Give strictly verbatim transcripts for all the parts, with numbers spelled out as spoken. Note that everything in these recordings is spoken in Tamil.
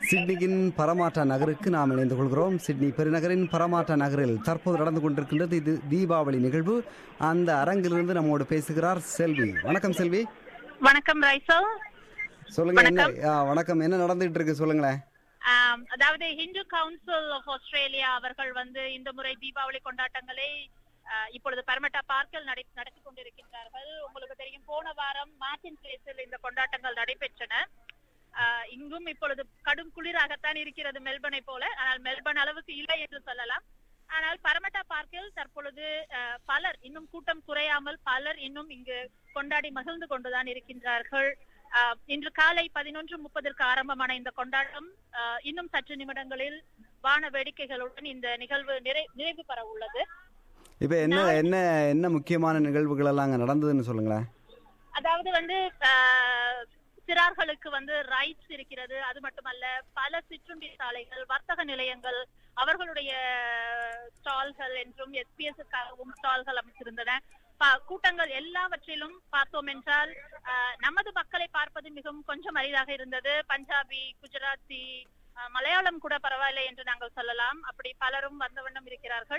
சிட்னியின் பரமாட்டா நகருக்கு நாம் இணைந்து கொள்கிறோம். சிட்னி பெருநகரின் பரமாட்டா நகரில் தற்போது நடந்து கொண்டிருக்கின்றது இது தீபாவளி நிகழ்வு. அந்த அரங்கிலிருந்து நம்மோடு பேசுகிறார் செல்வி. வணக்கம் செல்வி. வணக்கம் ரைசோ. சொல்லுங்க. என்ன வணக்கம், என்ன நடந்துட்டு இருக்கு சொல்லுங்களேன். அதாவது ஹிந்து கவுன்சில் ஆஃப் ஆஸ்திரேலியா அவர்கள் வந்து இந்த முறை தீபாவளி கொண்டாட்டங்களை இப்பொழுது பரமட்டா பார்க்கில் நடத்தி கொண்டிருக்கின்றார்கள். உங்களுக்கு தெரியும், போன வாரம் மார்டின் பிளேஸில் இந்த கொண்டாட்டங்கள் நடைபெற்றன. இங்கும் இப்பொழுது கடும் குளிராகத்தான் இருக்கிறது மெல்பர்னை போல. ஆனால் மெல்பர்ன் அளவுக்கு இல்லை என்று சொல்லலாம். ஆனால் பரமட்டா பார்க்கில் தற்பொழுது பலர், இன்னும் கூட்டம் குறையாமல் பலர் இன்னும் இங்கு கொண்டாடி மகிழ்ந்து கொண்டுதான் இருக்கின்றார்கள். இன்று காலை பதினொன்று முப்பதற்கு ஆரம்பமான இந்த கொண்டாட்டம் இன்னும் சற்று நிமிடங்களில் வான வேடிக்கைகளுடன் இந்த நிகழ்வு நிறைவு பெற உள்ளது. இப்ப என்ன என்ன என்ன முக்கியமான நிகழ்வுகள் எல்லாம் அங்க நடந்ததுன்னு சொல்லுங்களேன். அதாவது வந்து சிறார்களுக்கு வந்து ரைட்ஸ் இருக்கிறது. அது மட்டுமல்ல, பல சிற்றுண்டி சாலைகள், வர்த்தக நிலையங்கள் அவர்களுடைய ஸ்டால்கள் என்றும் எஸ்பிஎஸ்க்காகவும் ஸ்டால்கள் அமைச்சிருந்தன. கூட்டங்கள் எல்லாவற்றிலும் பார்த்தோம் என்றால் நமது மக்களை பார்ப்பது மிகவும் கொஞ்சம் அரிதாக இருந்தது. பஞ்சாபி, குஜராத்தி, மலையாளம் கூட பரவாயில்லை என்று நாங்கள் சொல்லலாம். அப்படி பலரும் வந்த வண்ணம் இருக்கிறார்கள்.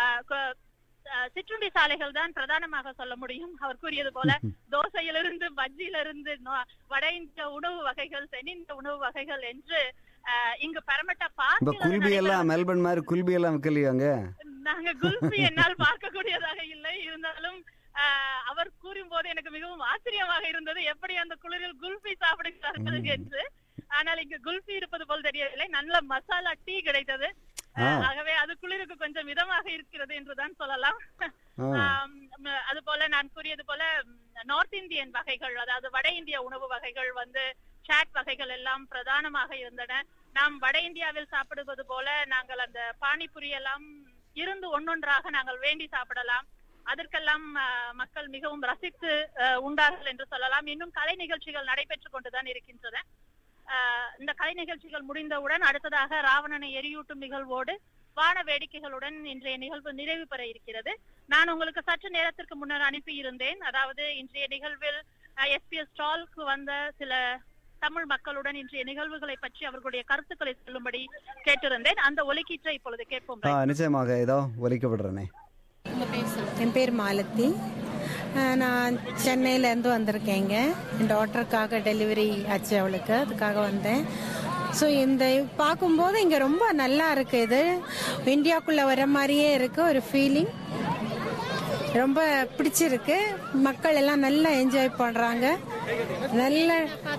சிற்றுண்டி சாலைகள் தான் பிரதானமாக சொல்ல முடியும். அவர் கூறியது போல தோசையிலிருந்து பஜ்ஜியிலிருந்து வட இந்திய உணவு வகைகள், தென்னிந்திய உணவு வகைகள் என்று இங்கு பரமட்டா பார்க்க மெல்பர்ன் மாதிரி குல்பி எல்லாம் விக்கலையாங்க. நாங்க குல்பி என்னால் பார்க்கக்கூடியதாக இல்லை. இருந்தாலும் அவர் கூறும் போது எனக்கு மிகவும் ஆச்சரியமாக இருந்தது, எப்படி அந்த குளிரில் குல்பி சாப்பிடுகிறார்கள் என்று. ஆனால் இங்கு குல்பி இருப்பது போல் தெரியவில்லை. நல்ல மசாலா டீ கிடைத்தது. ஆகவே அது குளிருக்கு கொஞ்சம் மிதமாக இருக்கிறது என்றுதான் சொல்லலாம். அது போல நான் கூறியது போல நார்த் இந்தியன் வகைகள், அதாவது வட இந்திய உணவு வகைகள் வந்து சாட் வகைகள் எல்லாம் பிரதானமாக இருந்தன. நாம் வட இந்தியாவில் சாப்பிடுவது போல நாங்கள் அந்த பானிபுரி எல்லாம் இருந்து ஒன்னொன்றாக நாங்கள் வேண்டி சாப்பிடலாம். அதற்கெல்லாம் மக்கள் மிகவும் ரசித்து உண்டார்கள் என்று சொல்லலாம். இன்னும் கலை நிகழ்ச்சிகள் நடைபெற்றுக் கொண்டுதான் இருக்கின்றன. இந்த கலை நிகழ்ச்சிகள் முடிந்தவுடன் அடுத்ததாக ராவணனை எரியூட்டும் நிகழ்வோடு வான வேடிக்கைகளுடன் இன்றைய நிகழ்வு நிறைவு பெற இருக்கிறது. நான் உங்களுக்கு சற்று நேரத்திற்கு முன்னர் அனுப்பி இருந்தேன். அதாவது இன்றைய நிகழ்வில் எஸ்பிஎஸ் ஸ்டாலுக்கு வந்த சில தமிழ் மக்களுடன் இன்றைய நிகழ்வுகளை பற்றி அவர்களுடைய கருத்துக்களை சொல்லும்படி கேட்டிருந்தேன். அந்த ஒலிக்கீற்றை இப்பொழுது கேட்போம். நிச்சயமாக ஏதோ ஒலிக்க விடுறேனே. என் பேர் மாலதி. நான் சென்னையிலேருந்து வந்திருக்கேங்க. என் டாட்டருக்காக டெலிவரி ஆச்சு, அவளுக்கு, அதுக்காக வந்தேன். ஸோ இந்த பார்க்கும்போது இங்கே ரொம்ப நல்லா இருக்குது. இது இந்தியாவுக்குள்ளே வர மாதிரியே இருக்குது ஒரு ஃபீலிங். ரொம்ப பிடிச்சிருக்கு. மக்கள் எல்லாம் நல்லா என்ஜாய் பண்ணுறாங்க. நல்ல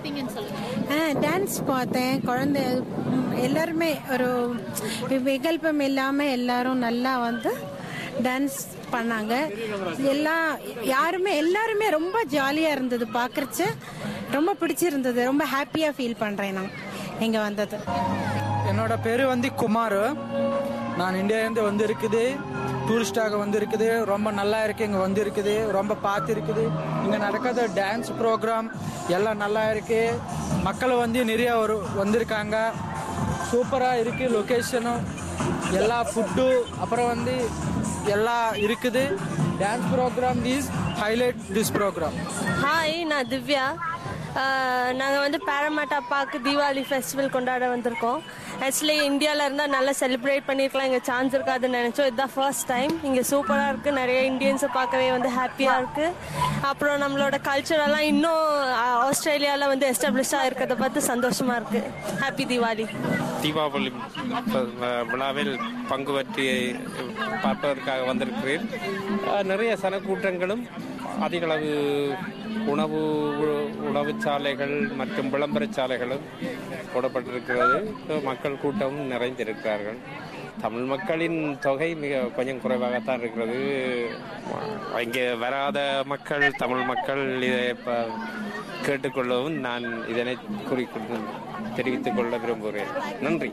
டான்ஸ் பார்த்தேன். குழந்தை எல்லாருமே ஒரு விகல்பம் இல்லாமல் எல்லாரும் நல்லா வந்து டான்ஸ் பண்ணாங்க. எல்லாம் யாருமே எல்லாருமே ரொம்ப ஜாலியாக இருந்தது. பார்க்குறச்சு ரொம்ப பிடிச்சிருந்தது. ரொம்ப ஹாப்பியாக ஃபீல் பண்ணுறேன் நான் இங்கே வந்தது. என்னோட பேர் வந்து குமார். நான் இந்தியாவிலேருந்து வந்து இருக்குது, டூரிஸ்டாக வந்து இருக்குது. ரொம்ப நல்லா இருக்கு. இங்கே வந்து இருக்குது, ரொம்ப பார்த்து இருக்குது. இங்கே நடக்காத டான்ஸ் ப்ரோக்ராம் எல்லாம் நல்லா இருக்கு. மக்கள் வந்து நிறைய ஒரு வந்திருக்காங்க. சூப்பராக இருக்கு. லொக்கேஷனும் எல்லா ஃபுட்டு அப்புறம் வந்து எல்லாம் இருக்குது. Dance program is highlight this program. Hi, நான் திவ்யா. நாங்கள் வந்து பாரமாட்டா பார்க் தீபாவளி ஃபெஸ்டிவல் கொண்டாட வந்திருக்கோம். ஆக்சுவலி இந்தியாவில் இருந்தால் நல்லா செலிப்ரேட் பண்ணியிருக்கலாம், இங்கே சான்ஸ் இருக்காதுன்னு நினச்சோம். இதுதான் ஃபர்ஸ்ட் டைம். இங்கே சூப்பராக இருக்குது. நிறைய இந்தியன்ஸை பார்க்கவே வந்து ஹாப்பியாக இருக்குது. அப்புறம் நம்மளோட கல்ச்சரெல்லாம் இன்னும் ஆஸ்திரேலியாவில் வந்து எஸ்டாப்ளிஷ்டாக இருக்கிறத பார்த்து சந்தோஷமாக இருக்குது. ஹாப்பி தீபாவளி. தீபாவளி விழாவில் பங்கு பற்றி பார்ப்பதற்காக வந்திருக்கிறேன். நிறைய சனக்கூட்டங்களும் அதிகளவு உணவு உணவு சாலைகள் மற்றும் விளம்பர சாலைகளும் போடப்பட்டிருக்கிறது. மக்கள் கூட்டமும் நிறைந்திருக்கிறார்கள். தமிழ் மக்களின் தொகை மிக கொஞ்சம் குறைவாகத்தான் இருக்கிறது. இங்கே வராத மக்கள், தமிழ் மக்கள் இதை கேட்டுக்கொள்ளவும் நான் இதனை குறிக்கொண்டு தெரிவித்துக் கொள்ள விரும்புகிறேன். நன்றி.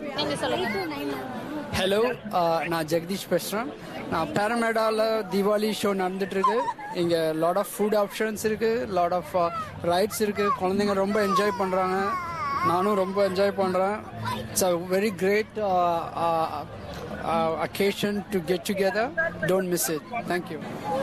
ஹலோ, நான் ஜெகதீஷ் பேசுகிறேன். நான் பாரமேடாவில் தீபாவளி ஷோ நடந்துட்டுருக்கு. இங்கே லாட் ஆஃப் ஃபுட் ஆப்ஷன்ஸ் இருக்குது, லாட் ஆஃப் ரைட்ஸ் இருக்குது. குழந்தைங்க ரொம்ப என்ஜாய் பண்ணுறாங்க. நானும் ரொம்ப என்ஜாய் பண்ணுறேன். It's a very great occasion to get together. Don't miss it. Thank you.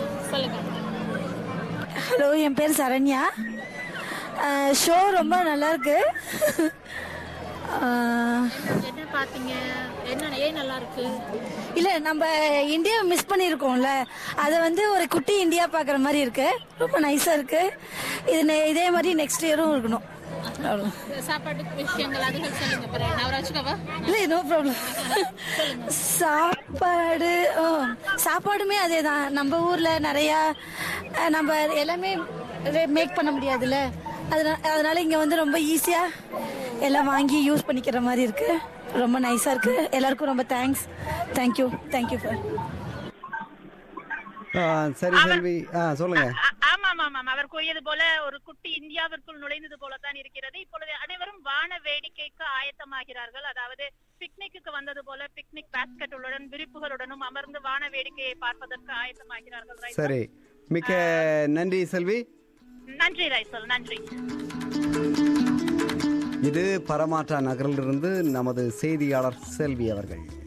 Hello, என் பேர் சரண்யா. ஷோ ரொம்ப நல்லா இருக்கு. என்ன பாத்தீங்க? என்ன ஏன் நல்லா இருக்கு? இல்ல நம்ம இந்தியா மிஸ் பண்ணிருக்கோம்ல, அதை வந்து ஒரு குட்டி இந்தியா பாக்குற மாதிரி இருக்கு. ரொம்ப நைஸா இருக்கு. இது நெ- இதே மாதிரி நெக்ஸ்ட் இயரும் இருக்கணும். சாப்பாடு விஷயங்கள் அதுகள் சொல்லுங்க. அப்புறம் நவராஜ்கவா? இல்ல நோ ப்ராப்ளம். சாப்பாடு ஓ, சாப்பாடுமே அதே தான். நம்ம ஊர்ல நிறைய அஹ், நம்ம எல்லாமே மேக் பண்ண முடியாதுல்ல, அதனால அதனால இங்க வந்து ரொம்ப ஈஸியா எல்லாம் வாங்கி யூஸ் பண்ணிக்கிற மாதிரி இருக்கு. ரொம்ப நைஸா இருக்கு. எல்லாருக்கும் ரொம்ப தேங்க்ஸ். Thank you thank you for. ஆ, சரி செல்வி, ஆ சொல்லுங்க. ஆ- ஆமாம் ஆமாம் அவர் கூறியது போல ஒரு குட்டி இந்தியாவிற்குள் நுழைந்தது போலத்தான் இருக்கிறது. இப்பொழுது அனைவரும் வான வேடிக்கைக்கு ஆயத்தமாகிறார்கள். அதாவது பிக்னிக்கு வந்தது போல பிக்னிக் பாஸ்கெட்டுடன் விரிப்புகளுடனும் அமர்ந்து வான வேடிக்கையை பார்ப்பதற்கு ஆயத்தமாகிறார்கள். ரைசல். சரி, மிக்க நன்றி செல்வி. நன்றி ரைசல், நன்றி. இது பரமாற்றா நகரிலிருந்து நமது செய்தியாளர் செல்வி அவர்கள்.